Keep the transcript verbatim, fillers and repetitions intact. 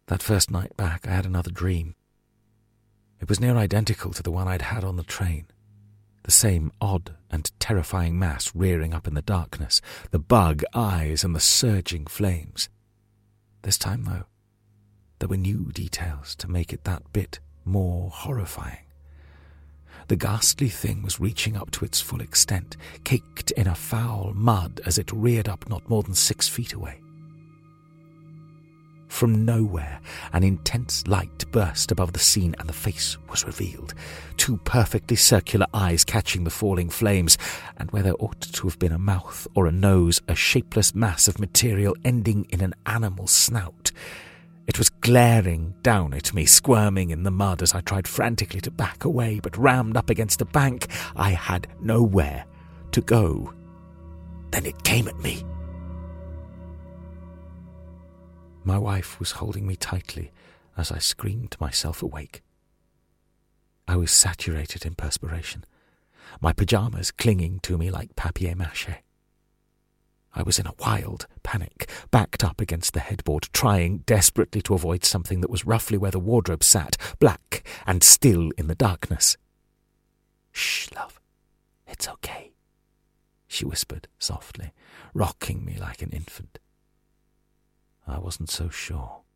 That first night back, I had another dream. It was near identical to the one I'd had on the train. The same odd and terrifying mass rearing up in the darkness, the bug eyes and the surging flames. This time, though, there were new details to make it that bit more horrifying. The ghastly thing was reaching up to its full extent, caked in a foul mud as it reared up not more than six feet away. From nowhere, an intense light burst above the scene and the face was revealed. Two perfectly circular eyes catching the falling flames, and where there ought to have been a mouth or a nose, a shapeless mass of material ending in an animal snout. It was glaring down at me, squirming in the mud as I tried frantically to back away, but rammed up against a bank. I had nowhere to go. Then it came at me. My wife was holding me tightly as I screamed myself awake. I was saturated in perspiration, my pyjamas clinging to me like papier-mâché. I was in a wild panic, backed up against the headboard, trying desperately to avoid something that was roughly where the wardrobe sat, black and still in the darkness. "Shh, love, it's okay," she whispered softly, rocking me like an infant. I wasn't so sure.